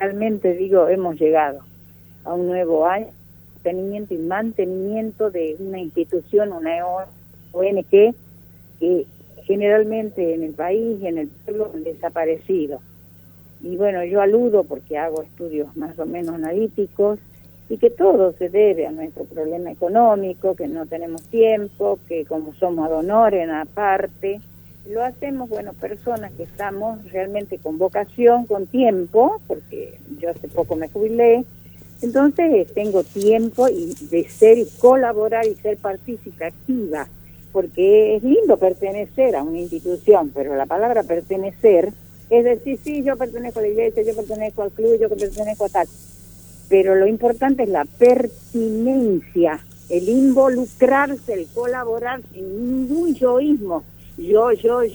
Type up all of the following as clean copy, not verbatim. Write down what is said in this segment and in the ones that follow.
realmente digo, hemos llegado a un nuevo año, sostenimiento y mantenimiento de una institución, una ONG, que generalmente en el país y en el pueblo han desaparecido. Y bueno, yo aludo porque hago estudios más o menos analíticos, y que todo se debe a nuestro problema económico, que no tenemos tiempo, que como somos ad honorem aparte, lo hacemos, bueno, personas que estamos realmente con vocación, con tiempo, porque yo hace poco me jubilé, entonces tengo tiempo y de ser y colaborar y ser partícipe activa, porque es lindo pertenecer a una institución, pero la palabra pertenecer es decir, sí, yo pertenezco a la iglesia, yo pertenezco al club, yo pertenezco a tal, pero lo importante es la pertinencia, el involucrarse, el colaborar sin ningún yoísmo, yo,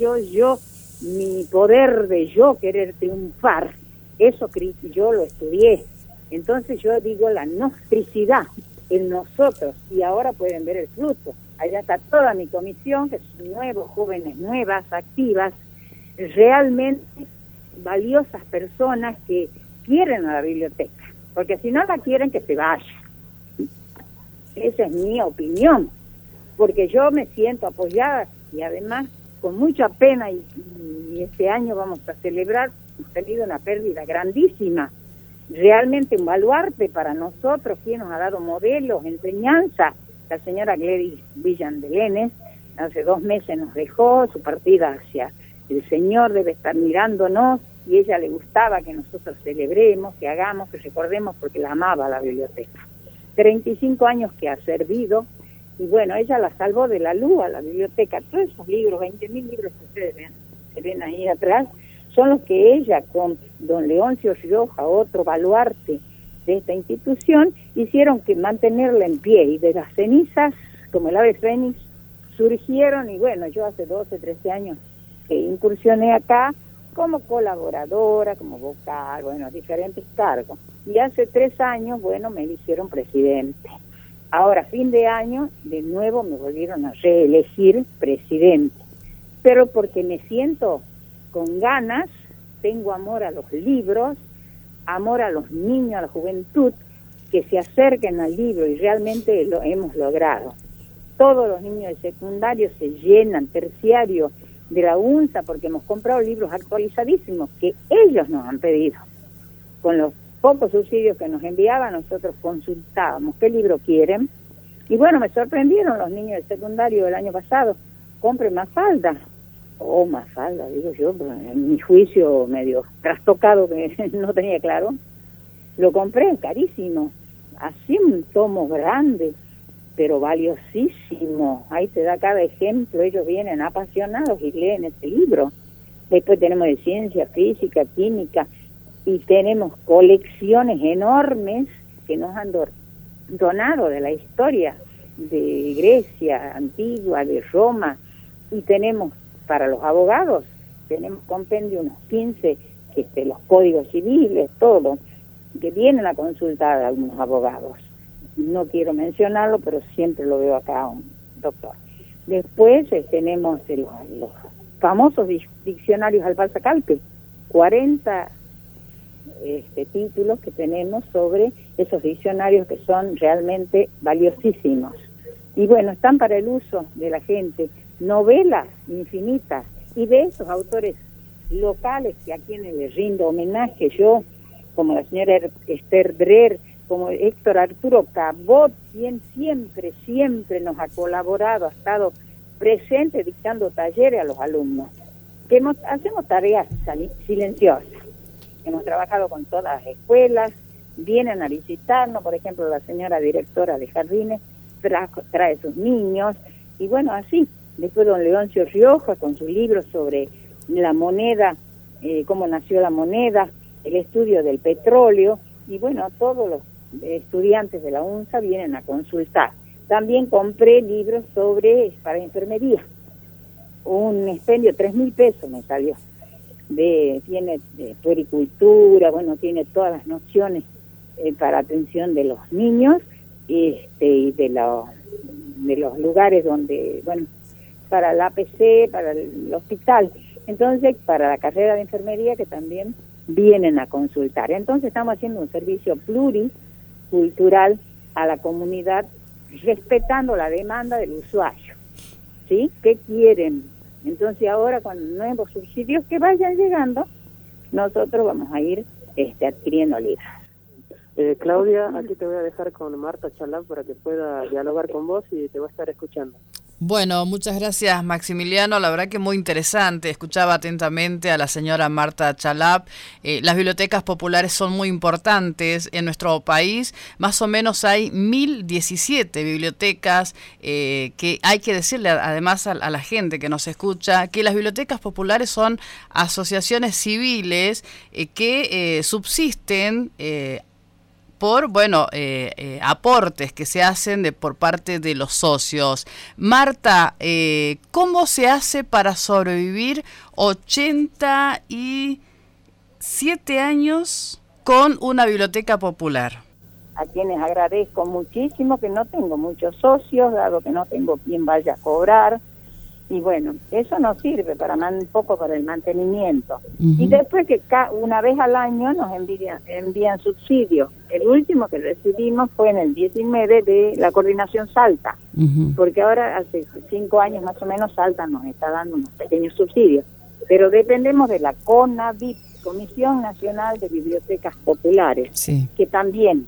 mi poder de yo querer triunfar, eso yo lo estudié. Entonces yo digo la nostricidad en nosotros, y ahora pueden ver el fruto. Allá está toda mi comisión, que son nuevos, jóvenes, nuevas, activas, realmente valiosas personas que quieren a la biblioteca, porque si no la quieren, que se vaya. Esa es mi opinión, porque yo me siento apoyada y además con mucha pena, y este año vamos a celebrar, hemos tenido una pérdida grandísima, realmente un baluarte para nosotros, quien nos ha dado modelos, enseñanza. La señora Gladys Villandelenes hace 2 meses nos dejó, su partida hacia el Señor debe estar mirándonos, y ella le gustaba que nosotros celebremos, que hagamos, que recordemos, porque la amaba la biblioteca. 35 años que ha servido, y bueno, ella la salvó de la luz a la biblioteca. Todos esos libros, 20.000 libros que ustedes ven, que ven ahí atrás, son los que ella, con don Leoncio Rioja, otro baluarte de esta institución, hicieron que mantenerla en pie, y de las cenizas, como el ave fénix, surgieron, y bueno, yo hace 12, 13 años que incursioné acá como colaboradora, como vocal, bueno, diferentes cargos, y hace 3 años, bueno, me eligieron presidente. Ahora, fin de año, de nuevo me volvieron a reelegir presidente, pero porque me siento con ganas, tengo amor a los libros, amor a los niños, a la juventud, que se acerquen al libro, y realmente lo hemos logrado. Todos los niños de secundario se llenan, terciario, de la UNSA, porque hemos comprado libros actualizadísimos que ellos nos han pedido. Con los pocos subsidios que nos enviaban, nosotros consultábamos qué libro quieren, y bueno, me sorprendieron los niños de secundario del año pasado. Compre Mafalda, Mafalda, digo yo, en mi juicio medio trastocado, que no tenía claro, lo compré carísimo, así un tomo grande, pero valiosísimo. Ahí te da cada ejemplo, ellos vienen apasionados y leen este libro. Después tenemos de ciencia, física, química, y tenemos colecciones enormes que nos han donado de la historia de Grecia antigua, de Roma, y tenemos para los abogados, tenemos compendio unos 15, los códigos civiles, todo, que vienen a consultar a algunos abogados. No quiero mencionarlo, pero siempre lo veo acá, un doctor. Después tenemos los famosos diccionarios Albalza Calpe, 40 títulos que tenemos sobre esos diccionarios, que son realmente valiosísimos. Y bueno, están para el uso de la gente, novelas infinitas, y de esos autores locales que a quienes les rindo homenaje, yo, como la señora Esther Dreher, como Héctor Arturo Cabot, quien siempre nos ha colaborado, ha estado presente dictando talleres a los alumnos, que hacemos tareas silenciosas. Hemos trabajado con todas las escuelas, vienen a visitarnos, por ejemplo, la señora directora de jardines trae sus niños, y bueno, así. Después don Leoncio Rioja con su libro sobre la moneda, cómo nació la moneda, el estudio del petróleo, y bueno, todos los estudiantes de la UNSA vienen a consultar. También compré libros para enfermería, un expendio, 3.000 pesos me salió, tiene puericultura, bueno, tiene todas las nociones para atención de los niños, y de los lugares donde, bueno, para el APC, para el hospital. Entonces, para la carrera de enfermería, que también vienen a consultar. Entonces estamos haciendo un servicio pluricultural a la comunidad, respetando la demanda del usuario, ¿sí? ¿Qué quieren? Entonces ahora con nuevos subsidios que vayan llegando, nosotros vamos a ir adquiriendo libros. Claudia, aquí te voy a dejar con Marta Chalap para que pueda dialogar con vos y te va a estar escuchando. Bueno, muchas gracias, Maximiliano. La verdad que muy interesante. Escuchaba atentamente a la señora Marta Chalap. Las bibliotecas populares son muy importantes en nuestro país. Más o menos hay 1017 bibliotecas que hay que decirle además a la gente que nos escucha que las bibliotecas populares son asociaciones civiles que subsisten por aportes que se hacen por parte de los socios. Marta, ¿cómo se hace para sobrevivir 87 años con una biblioteca popular? A quienes agradezco muchísimo, que no tengo muchos socios, dado que no tengo quien vaya a cobrar. Y bueno, eso nos sirve un poco para el mantenimiento. Y después que una vez al año nos envían subsidios. El último que recibimos fue en el 19 de la Coordinación Salta, porque ahora hace 5 años más o menos Salta nos está dando unos pequeños subsidios. Pero dependemos de la CONABIP, Comisión Nacional de Bibliotecas Populares, sí, que también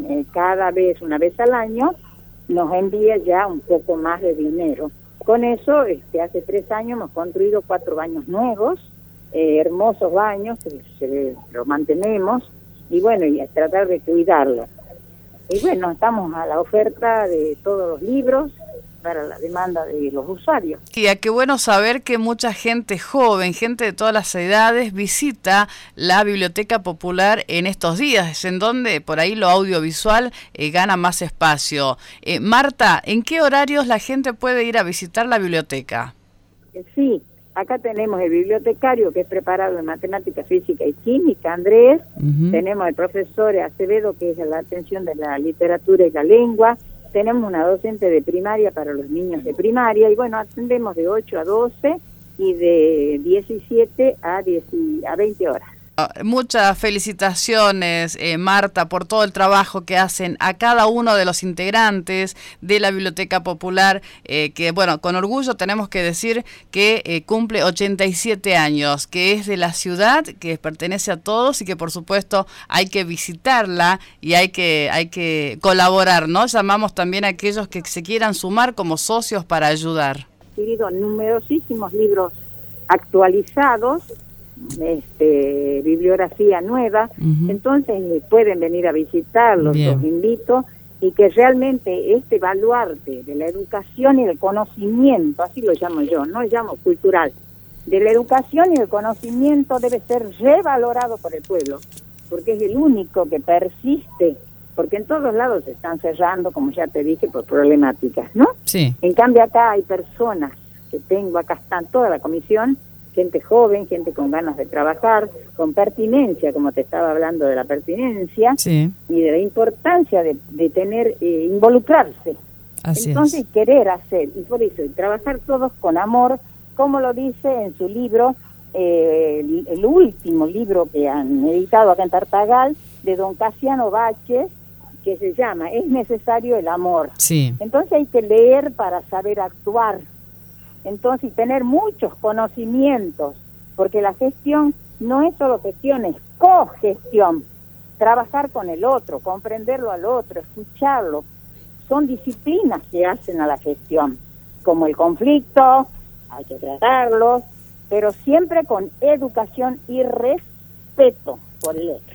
una vez al año nos envía ya un poco más de dinero. Con eso, hace 3 años hemos construido 4 baños nuevos, hermosos baños, que los mantenemos, y bueno, y a tratar de cuidarlos. Y bueno, estamos a la oferta de todos los libros para la demanda de los usuarios. Y qué bueno saber que mucha gente joven, gente de todas las edades, visita la Biblioteca Popular en estos días, en donde por ahí lo audiovisual gana más espacio. Marta, ¿en qué horarios la gente puede ir a visitar la biblioteca? Sí, acá tenemos el bibliotecario que es preparado en matemática, física y química, Andrés. Tenemos el profesor Acevedo, que es la atención de la literatura y la lengua. Tenemos una docente de primaria para los niños de primaria, y bueno, atendemos de 8 a 12 y de 17 a 20 horas. Muchas felicitaciones, Marta, por todo el trabajo que hacen a cada uno de los integrantes de la Biblioteca Popular, que bueno, con orgullo tenemos que decir que cumple 87 años, que es de la ciudad, que pertenece a todos y que por supuesto hay que visitarla y hay que colaborar, ¿no? Llamamos también a aquellos que se quieran sumar como socios para ayudar. He adquirido numerosísimos libros actualizados, bibliografía nueva, entonces pueden venir a visitarlos, los invito, y que realmente este baluarte de la educación y del conocimiento, así lo llamo yo, no lo llamo cultural, de la educación y del conocimiento debe ser revalorado por el pueblo, porque es el único que persiste, porque en todos lados se están cerrando, como ya te dije, por problemáticas, ¿no? Sí. En cambio acá hay personas que tengo, acá están toda la comisión, gente joven, gente con ganas de trabajar, con pertinencia, como te estaba hablando de la pertinencia, sí, y de la importancia de tener, involucrarse. Así entonces es. Querer hacer, y por eso, y trabajar todos con amor, como lo dice en su libro, el último libro que han editado acá en Tartagal, de don Casiano Baches, que se llama Es necesario el amor. Sí. Entonces hay que leer para saber actuar. Entonces, tener muchos conocimientos, porque la gestión no es solo gestión, es cogestión. Trabajar con el otro, comprenderlo al otro, escucharlo. Son disciplinas que hacen a la gestión, como el conflicto, hay que tratarlos, pero siempre con educación y respeto por el otro.